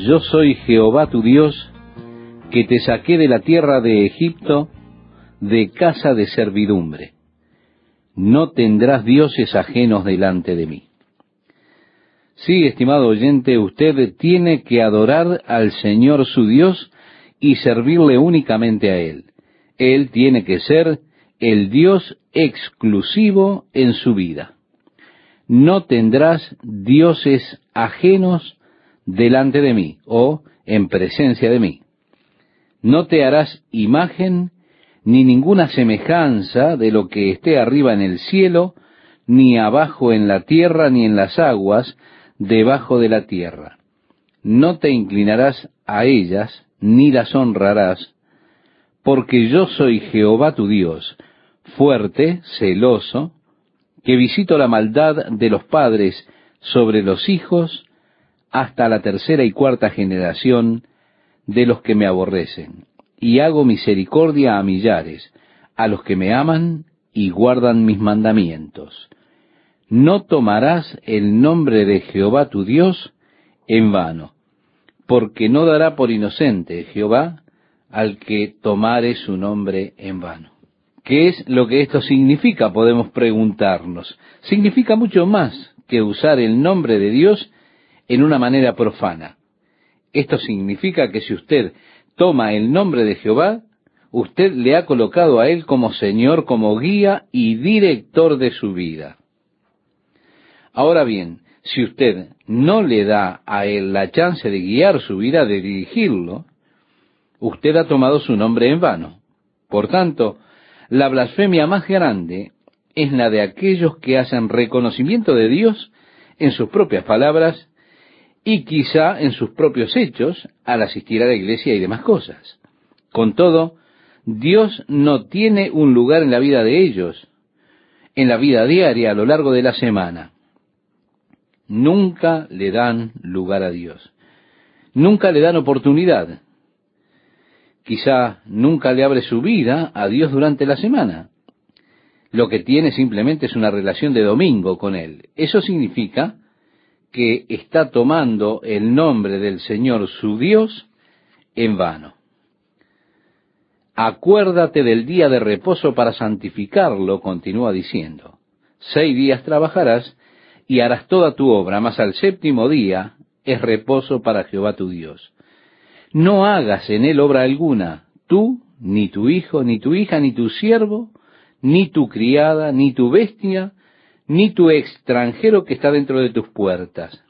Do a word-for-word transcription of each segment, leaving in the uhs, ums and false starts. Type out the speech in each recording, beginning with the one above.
yo soy Jehová tu Dios, que te saqué de la tierra de Egipto, de casa de servidumbre. No tendrás dioses ajenos delante de mí. Sí, estimado oyente, usted tiene que adorar al Señor su Dios y servirle únicamente a Él. Él tiene que ser el Dios exclusivo en su vida. No tendrás dioses ajenos delante de mí o en presencia de mí. No te harás imagen ni ninguna semejanza de lo que esté arriba en el cielo, ni abajo en la tierra, ni en las aguas debajo de la tierra. No te inclinarás a ellas, ni las honrarás, porque yo soy Jehová tu Dios, fuerte, celoso, que visito la maldad de los padres sobre los hijos hasta la tercera y cuarta generación de los que me aborrecen, y hago misericordia a millares, a los que me aman y guardan mis mandamientos. No tomarás el nombre de Jehová tu Dios en vano, porque no dará por inocente Jehová al que tomare su nombre en vano. ¿Qué es lo que esto significa? Podemos preguntarnos. Significa mucho más que usar el nombre de Dios en una manera profana. Esto significa que si usted toma el nombre de Jehová, usted le ha colocado a Él como Señor, como guía y director de su vida. Ahora bien, si usted no le da a Él la chance de guiar su vida, de dirigirlo, usted ha tomado su nombre en vano. Por tanto, la blasfemia más grande es la de aquellos que hacen reconocimiento de Dios en sus propias palabras y quizá en sus propios hechos al asistir a la iglesia y demás cosas. Con todo, Dios no tiene un lugar en la vida de ellos, en la vida diaria a lo largo de la semana. Nunca le dan lugar a Dios. Nunca le dan oportunidad. Quizá nunca le abre su vida a Dios durante la semana. Lo que tiene simplemente es una relación de domingo con Él. Eso significa que está tomando el nombre del Señor su Dios en vano. Acuérdate del día de reposo para santificarlo, continúa diciendo. Seis días trabajarás y harás toda tu obra, mas al séptimo día es reposo para Jehová tu Dios. No hagas en él obra alguna, tú, ni tu hijo, ni tu hija, ni tu siervo, ni tu criada, ni tu bestia, ni tu extranjero que está dentro de tus puertas.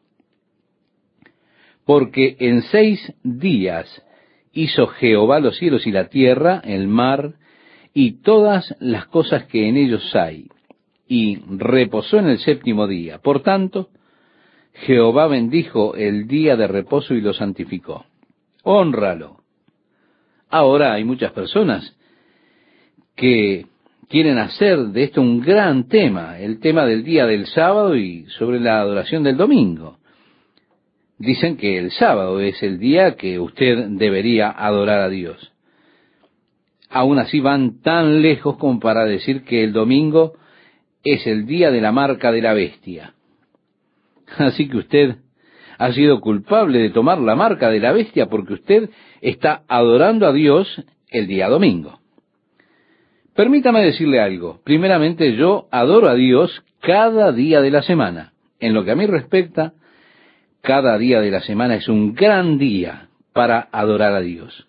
Porque en seis días hizo Jehová los cielos y la tierra, el mar, y todas las cosas que en ellos hay, y reposó en el séptimo día. Por tanto, Jehová bendijo el día de reposo y lo santificó. Hónralo. Ahora hay muchas personas que quieren hacer de esto un gran tema, el tema del día del sábado y sobre la adoración del domingo. Dicen que el sábado es el día que usted debería adorar a Dios. Aún así van tan lejos como para decir que el domingo es el día de la marca de la bestia. Así que usted ha sido culpable de tomar la marca de la bestia porque usted está adorando a Dios el día domingo. Permítame decirle algo. Primeramente, yo adoro a Dios cada día de la semana. En lo que a mí respecta, cada día de la semana es un gran día para adorar a Dios.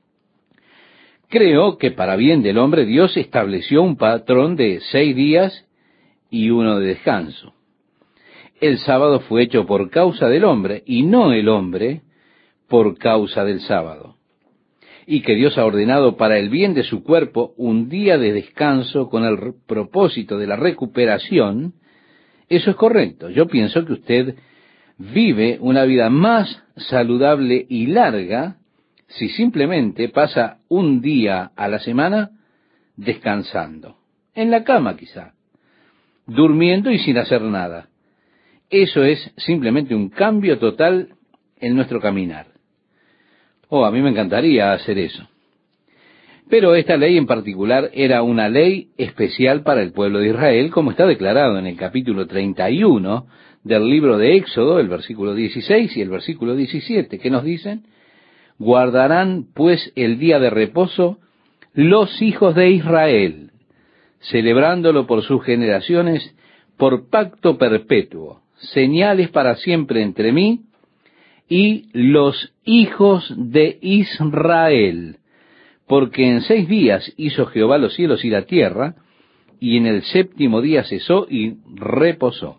Creo que para bien del hombre Dios estableció un patrón de seis días y uno de descanso. El sábado fue hecho por causa del hombre y no el hombre por causa del sábado. Y que Dios ha ordenado para el bien de su cuerpo un día de descanso con el propósito de la recuperación, eso es correcto. Yo pienso que usted vive una vida más saludable y larga si simplemente pasa un día a la semana descansando, en la cama quizá, durmiendo y sin hacer nada. Eso es simplemente un cambio total en nuestro caminar. Oh, a mí me encantaría hacer eso. Pero esta ley en particular era una ley especial para el pueblo de Israel, como está declarado en el capítulo treinta y uno del libro de Éxodo, el versículo dieciséis y el versículo diecisiete, que nos dicen: guardarán pues el día de reposo los hijos de Israel, celebrándolo por sus generaciones, por pacto perpetuo, señales para siempre entre mí y los hijos de Israel. Porque en seis días hizo Jehová los cielos y la tierra, y en el séptimo día cesó y reposó.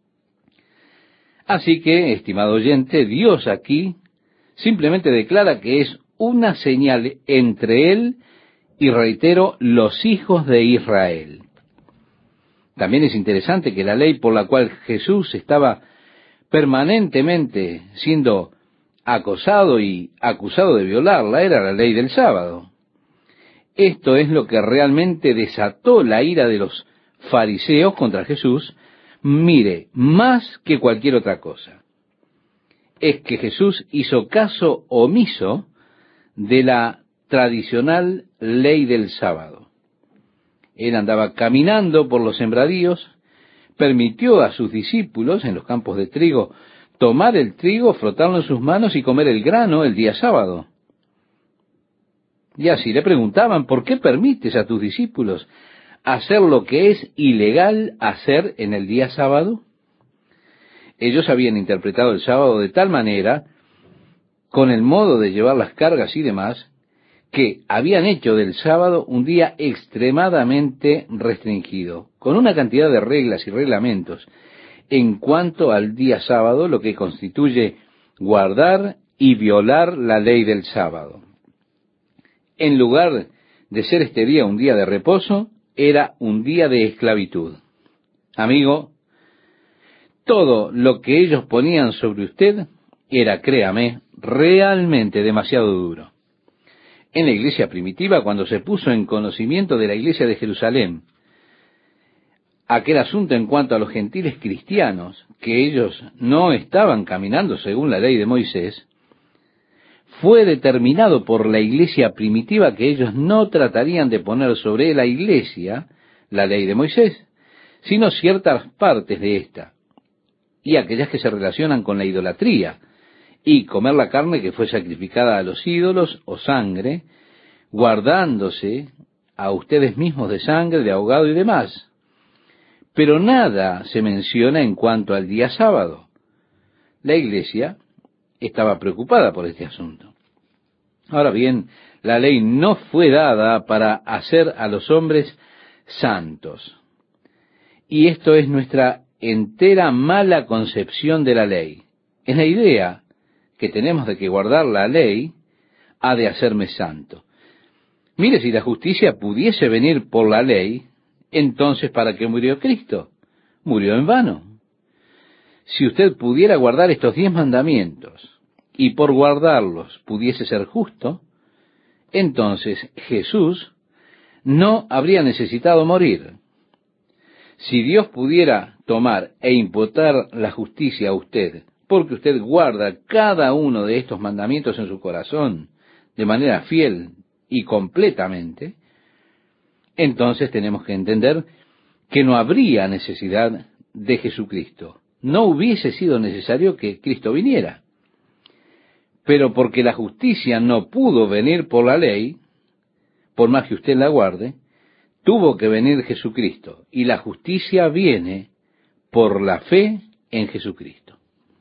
Así que, estimado oyente, Dios aquí simplemente declara que es una señal entre Él y, reitero, los hijos de Israel. También es interesante que la ley por la cual Jesús estaba permanentemente siendo acosado y acusado de violarla era la ley del sábado. Esto es lo que realmente desató la ira de los fariseos contra Jesús, mire, más que cualquier otra cosa. Es que Jesús hizo caso omiso de la tradicional ley del sábado. Él andaba caminando por los sembradíos, permitió a sus discípulos en los campos de trigo tomar el trigo, frotarlo en sus manos y comer el grano el día sábado. Y así le preguntaban: ¿por qué permites a tus discípulos hacer lo que es ilegal hacer en el día sábado? Ellos habían interpretado el sábado de tal manera, con el modo de llevar las cargas y demás, que habían hecho del sábado un día extremadamente restringido, con una cantidad de reglas y reglamentos en cuanto al día sábado, lo que constituye guardar y violar la ley del sábado. En lugar de ser este día un día de reposo, era un día de esclavitud. Amigo, todo lo que ellos ponían sobre usted era, créame, realmente demasiado duro. En la iglesia primitiva, cuando se puso en conocimiento de la iglesia de Jerusalén aquel asunto en cuanto a los gentiles cristianos, que ellos no estaban caminando según la ley de Moisés, fue determinado por la iglesia primitiva que ellos no tratarían de poner sobre la iglesia la ley de Moisés, sino ciertas partes de ésta, y aquellas que se relacionan con la idolatría, y comer la carne que fue sacrificada a los ídolos o sangre, guardándose a ustedes mismos de sangre, de ahogado y demás. Pero nada se menciona en cuanto al día sábado. La iglesia estaba preocupada por este asunto. Ahora bien, la ley no fue dada para hacer a los hombres santos. Y esto es nuestra entera mala concepción de la ley. Es la idea que tenemos de que guardar la ley ha de hacerme santo. Mire, si la justicia pudiese venir por la ley, entonces ¿para qué murió Cristo? Murió en vano. Si usted pudiera guardar estos diez mandamientos y por guardarlos pudiese ser justo, entonces Jesús no habría necesitado morir. Si Dios pudiera tomar e imputar la justicia a usted, porque usted guarda cada uno de estos mandamientos en su corazón de manera fiel y completamente, entonces tenemos que entender que no habría necesidad de Jesucristo. No hubiese sido necesario que Cristo viniera. Pero porque la justicia no pudo venir por la ley, por más que usted la guarde, tuvo que venir Jesucristo. Y la justicia viene por la fe en Jesucristo.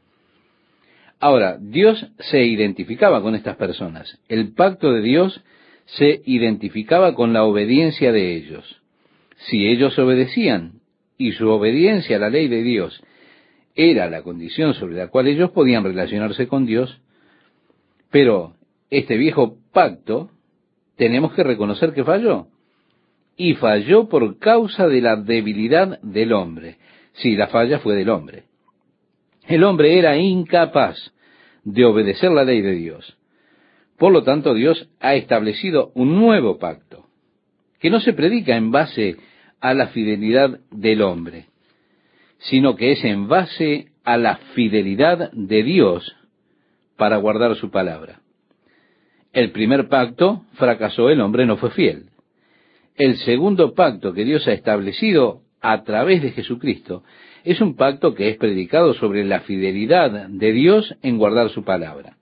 Ahora, Dios se identificaba con estas personas. El pacto de Dios se identificaba con la obediencia de ellos. Si ellos obedecían, y su obediencia a la ley de Dios era la condición sobre la cual ellos podían relacionarse con Dios, pero este viejo pacto tenemos que reconocer que falló. Y falló por causa de la debilidad del hombre. Sí, la falla fue del hombre. El hombre era incapaz de obedecer la ley de Dios. Por lo tanto, Dios ha establecido un nuevo pacto, que no se predica en base a la fidelidad del hombre, sino que es en base a la fidelidad de Dios para guardar su palabra. El primer pacto fracasó, el hombre no fue fiel. El segundo pacto que Dios ha establecido a través de Jesucristo es un pacto que es predicado sobre la fidelidad de Dios en guardar su palabra.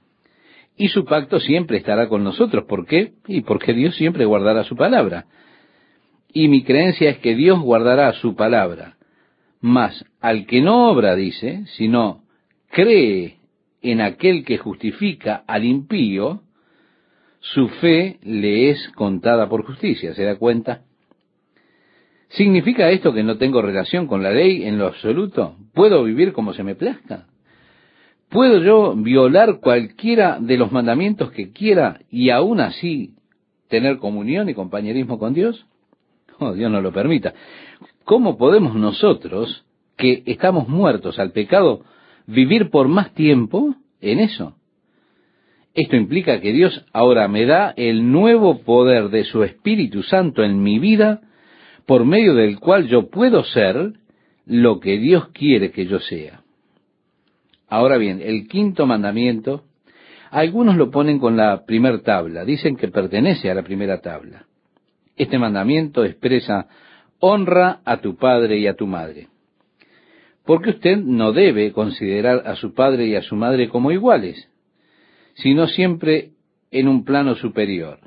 Y su pacto siempre estará con nosotros. ¿Por qué? Y porque Dios siempre guardará su palabra. Y mi creencia es que Dios guardará su palabra. Mas al que no obra, dice, sino cree en aquel que justifica al impío, su fe le es contada por justicia. ¿Se da cuenta? ¿Significa esto que no tengo relación con la ley en lo absoluto? ¿Puedo vivir como se me plazca? ¿Puedo yo violar cualquiera de los mandamientos que quiera y aún así tener comunión y compañerismo con Dios? Oh, Dios no lo permita. ¿Cómo podemos nosotros, que estamos muertos al pecado, vivir por más tiempo en eso? Esto implica que Dios ahora me da el nuevo poder de su Espíritu Santo en mi vida, por medio del cual yo puedo ser lo que Dios quiere que yo sea. Ahora bien, el quinto mandamiento, algunos lo ponen con la primer tabla, dicen que pertenece a la primera tabla. Este mandamiento expresa: honra a tu padre y a tu madre. Porque usted no debe considerar a su padre y a su madre como iguales, sino siempre en un plano superior.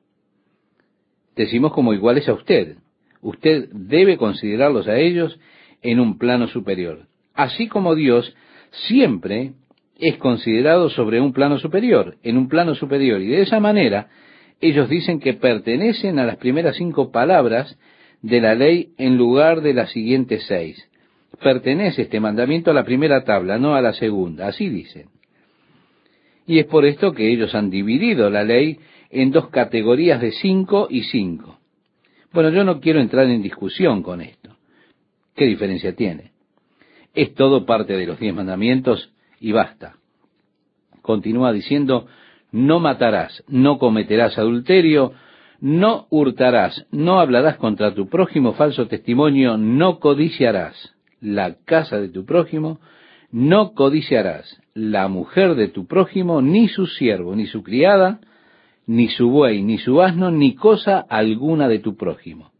Decimos como iguales a usted. Usted debe considerarlos a ellos en un plano superior. Así como Dios siempre es considerado sobre un plano superior, en un plano superior. Y de esa manera, ellos dicen que pertenecen a las primeras cinco palabras de la ley en lugar de las siguientes seis. Pertenece este mandamiento a la primera tabla, no a la segunda. Así dicen. Y es por esto que ellos han dividido la ley en dos categorías de cinco y cinco. Bueno, yo no quiero entrar en discusión con esto. ¿Qué diferencia tiene? Es todo parte de los diez mandamientos y basta. Continúa diciendo: no matarás, no cometerás adulterio, no hurtarás, no hablarás contra tu prójimo falso testimonio, no codiciarás la casa de tu prójimo, no codiciarás la mujer de tu prójimo, ni su siervo, ni su criada, ni su buey, ni su asno, ni cosa alguna de tu prójimo.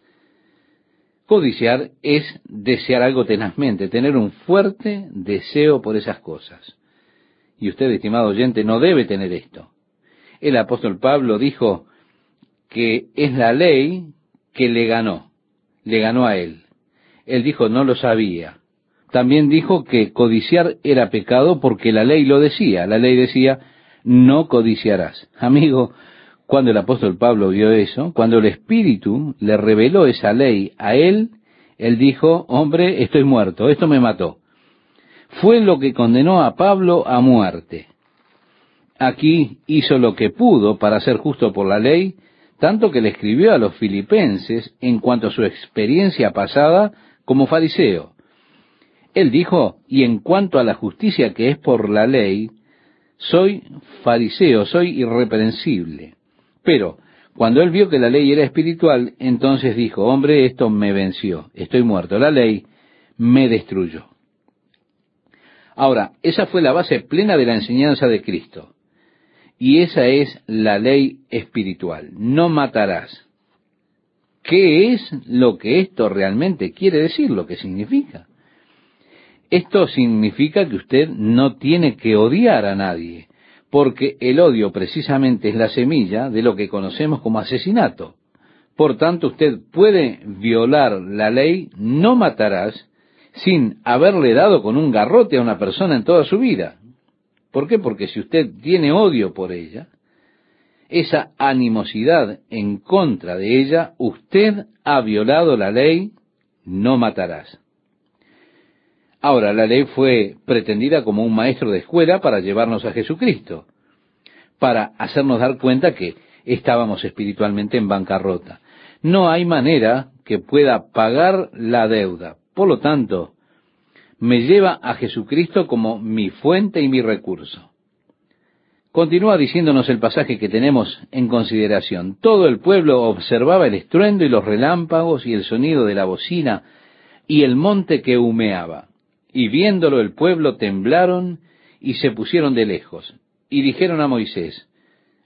Codiciar es desear algo tenazmente, tener un fuerte deseo por esas cosas. Y usted, estimado oyente, no debe tener esto. El apóstol Pablo dijo que es la ley que le ganó, le ganó a él. Él dijo: no lo sabía. También dijo que codiciar era pecado porque la ley lo decía. La ley decía: no codiciarás. Amigo, cuando el apóstol Pablo vio eso, cuando el Espíritu le reveló esa ley a él, él dijo: hombre, estoy muerto, esto me mató. Fue lo que condenó a Pablo a muerte. Aquí hizo lo que pudo para ser justo por la ley, tanto que le escribió a los filipenses en cuanto a su experiencia pasada como fariseo. Él dijo: y en cuanto a la justicia que es por la ley, soy fariseo, soy irreprensible. Pero cuando él vio que la ley era espiritual, entonces dijo: hombre, esto me venció, estoy muerto, la ley me destruyó. Ahora, esa fue la base plena de la enseñanza de Cristo. Y esa es la ley espiritual: no matarás. ¿Qué es lo que esto realmente quiere decir? ¿Lo que significa? Esto significa que usted no tiene que odiar a nadie, porque el odio precisamente es la semilla de lo que conocemos como asesinato. Por tanto, usted puede violar la ley: no matarás, sin haberle dado con un garrote a una persona en toda su vida. ¿Por qué? Porque si usted tiene odio por ella, esa animosidad en contra de ella, usted ha violado la ley: no matarás. Ahora, la ley fue pretendida como un maestro de escuela para llevarnos a Jesucristo, para hacernos dar cuenta que estábamos espiritualmente en bancarrota. No hay manera que pueda pagar la deuda. Por lo tanto, me lleva a Jesucristo como mi fuente y mi recurso. Continúa diciéndonos el pasaje que tenemos en consideración: todo el pueblo observaba el estruendo y los relámpagos y el sonido de la bocina y el monte que humeaba. Y viéndolo el pueblo temblaron y se pusieron de lejos. Y dijeron a Moisés: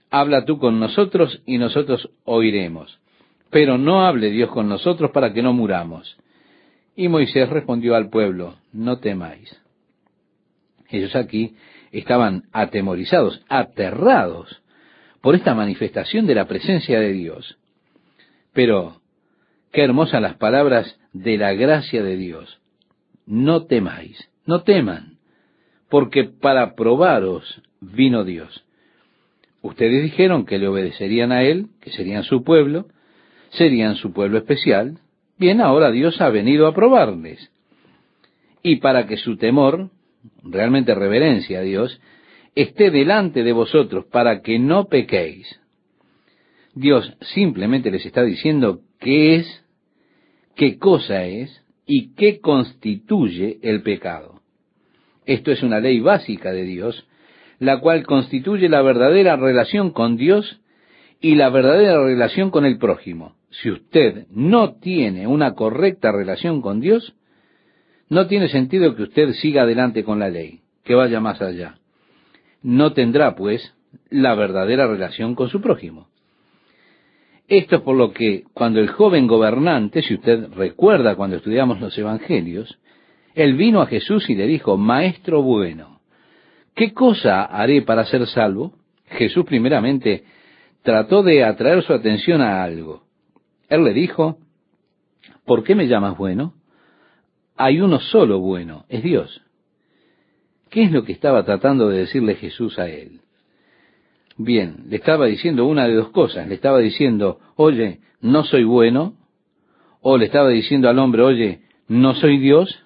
habla tú con nosotros y nosotros oiremos. Pero no hable Dios con nosotros para que no muramos. Y Moisés respondió al pueblo, no temáis. Ellos aquí estaban atemorizados, aterrados por esta manifestación de la presencia de Dios. Pero qué hermosas las palabras de la gracia de Dios. No temáis, no teman, porque para probaros vino Dios. Ustedes dijeron que le obedecerían a Él, que serían su pueblo, serían su pueblo especial. Bien, ahora Dios ha venido a probarles. Y para que su temor, realmente reverencia a Dios, esté delante de vosotros, para que no pequéis. Dios simplemente les está diciendo qué es, qué cosa es y qué constituye el pecado. Esto es una ley básica de Dios, la cual constituye la verdadera relación con Dios y la verdadera relación con el prójimo. Si usted no tiene una correcta relación con Dios, no tiene sentido que usted siga adelante con la ley, que vaya más allá. No tendrá, pues, la verdadera relación con su prójimo. Esto es por lo que cuando el joven gobernante, si usted recuerda cuando estudiamos los evangelios, él vino a Jesús y le dijo, Maestro bueno, ¿qué cosa haré para ser salvo? Jesús primeramente trató de atraer su atención a algo. Él le dijo, ¿por qué me llamas bueno? Hay uno solo bueno, es Dios. ¿Qué es lo que estaba tratando de decirle Jesús a él? Bien, le estaba diciendo una de dos cosas. Le estaba diciendo, oye, no soy bueno. O le estaba diciendo al hombre, oye, no soy Dios.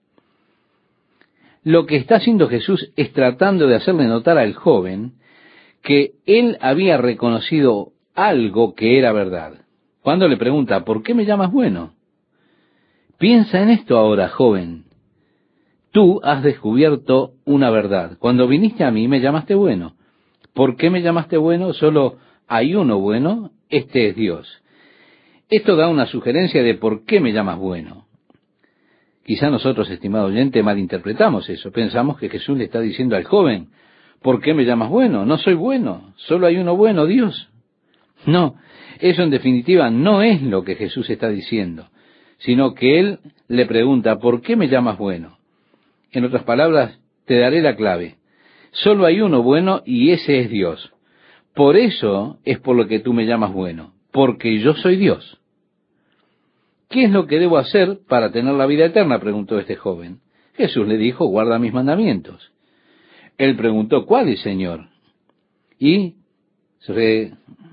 Lo que está haciendo Jesús es tratando de hacerle notar al joven que él había reconocido algo que era verdad. Cuando le pregunta, ¿por qué me llamas bueno? Piensa en esto ahora, joven. Tú has descubierto una verdad. Cuando viniste a mí me llamaste bueno. ¿Por qué me llamaste bueno? Solo hay uno bueno, este es Dios. Esto da una sugerencia de por qué me llamas bueno. Quizá nosotros, estimado oyente, malinterpretamos eso. Pensamos que Jesús le está diciendo al joven, ¿por qué me llamas bueno? No soy bueno, solo hay uno bueno, Dios. No, eso en definitiva no es lo que Jesús está diciendo, sino que Él le pregunta, ¿por qué me llamas bueno? En otras palabras, te daré la clave. Solo hay uno bueno y ese es Dios. Por eso es por lo que tú me llamas bueno, porque yo soy Dios. ¿Qué es lo que debo hacer para tener la vida eterna?, preguntó este joven. Jesús le dijo, guarda mis mandamientos. Él preguntó, ¿cuáles, Señor? Y, re...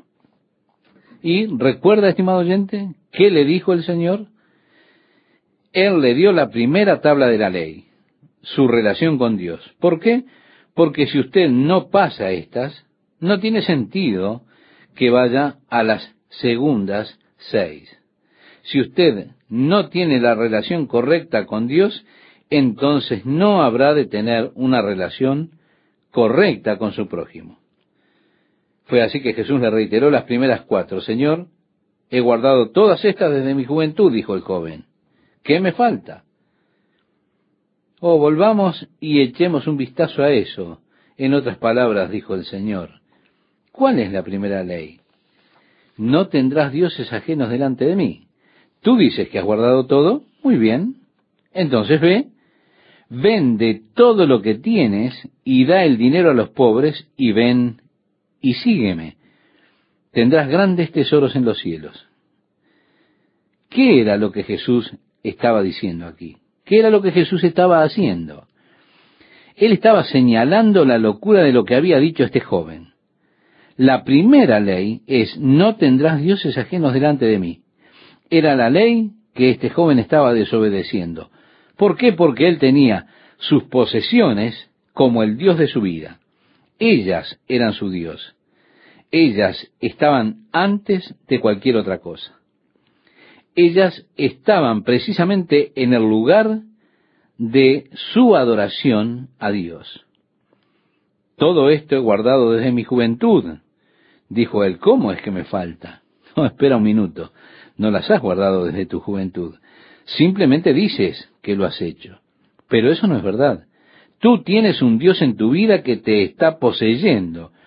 y recuerda, estimado oyente, ¿qué le dijo el Señor? Él le dio la primera tabla de la ley, su relación con Dios. ¿Por qué? Porque si usted no pasa estas, no tiene sentido que vaya a las segundas seis. Si usted no tiene la relación correcta con Dios, entonces no habrá de tener una relación correcta con su prójimo. Fue así que Jesús le reiteró las primeras cuatro. Señor, he guardado todas estas desde mi juventud, dijo el joven. ¿Qué me falta? Oh, volvamos y echemos un vistazo a eso. En otras palabras, dijo el Señor, ¿cuál es la primera ley? No tendrás dioses ajenos delante de mí. Tú dices que has guardado todo. Muy bien. Entonces ve, vende todo lo que tienes y da el dinero a los pobres y ven y sígueme. Tendrás grandes tesoros en los cielos. ¿Qué era lo que Jesús estaba diciendo aquí? ¿Qué era lo que Jesús estaba haciendo? Él estaba señalando la locura de lo que había dicho este joven. La primera ley es, no tendrás dioses ajenos delante de mí. Era la ley que este joven estaba desobedeciendo. ¿Por qué? Porque él tenía sus posesiones como el Dios de su vida. Ellas eran su Dios. Ellas estaban antes de cualquier otra cosa. Ellas estaban precisamente en el lugar de su adoración a Dios. Todo esto he guardado desde mi juventud, dijo él. ¿Cómo es que me falta? No, espera un minuto. No las has guardado desde tu juventud. Simplemente dices que lo has hecho. Pero eso no es verdad. Tú tienes un Dios en tu vida que te está poseyendo.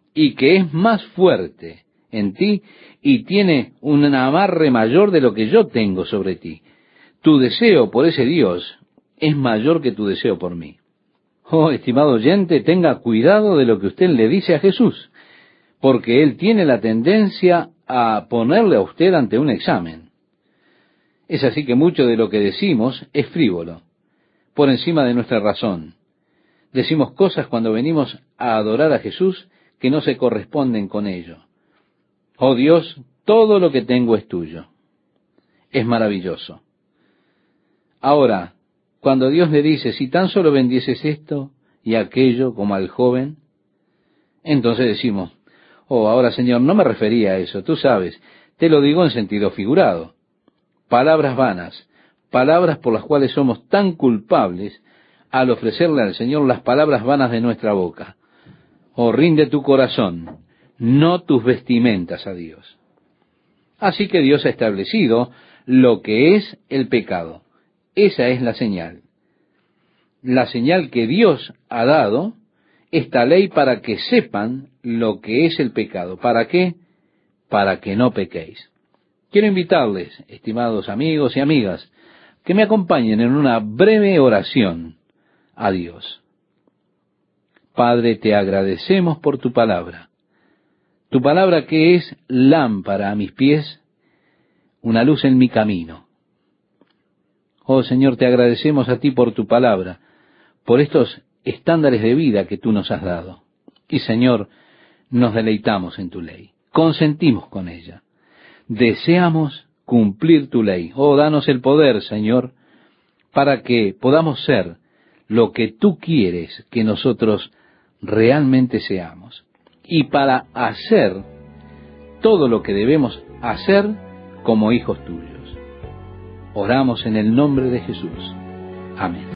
y que es más fuerte en ti y tiene un amarre mayor de lo que yo tengo sobre ti. Tu deseo por ese Dios es mayor que tu deseo por mí. Oh, estimado oyente, tenga cuidado de lo que usted le dice a Jesús, porque Él tiene la tendencia a ponerle a usted ante un examen. Es así que mucho de lo que decimos es frívolo, por encima de nuestra razón. Decimos cosas cuando venimos a adorar a Jesús que no se corresponden con ello. Oh Dios, todo lo que tengo es tuyo. Es maravilloso. Ahora, cuando Dios le dice, si tan solo bendieces esto y aquello como al joven, entonces decimos, oh, ahora Señor, no me refería a eso, tú sabes, te lo digo en sentido figurado. Palabras vanas, palabras por las cuales somos tan culpables al ofrecerle al Señor las palabras vanas de nuestra boca. Oh, rinde tu corazón, no tus vestimentas a Dios. Así que Dios ha establecido lo que es el pecado. Esa es la señal. La señal que Dios ha dado, esta ley para que sepan lo que es el pecado. ¿Para qué? Para que no pequéis. Quiero invitarles, estimados amigos y amigas, que me acompañen en una breve oración a Dios. Padre, te agradecemos por tu palabra. Tu palabra que es lámpara a mis pies, una luz en mi camino. Oh Señor, te agradecemos a ti por tu palabra, por estos estándares de vida que tú nos has dado. Y Señor, nos deleitamos en tu ley, consentimos con ella. Deseamos cumplir tu ley. Oh, danos el poder, Señor, para que podamos ser lo que tú quieres que nosotros realmente seamos. Y para hacer todo lo que debemos hacer como hijos tuyos. Oramos en el nombre de Jesús. Amén.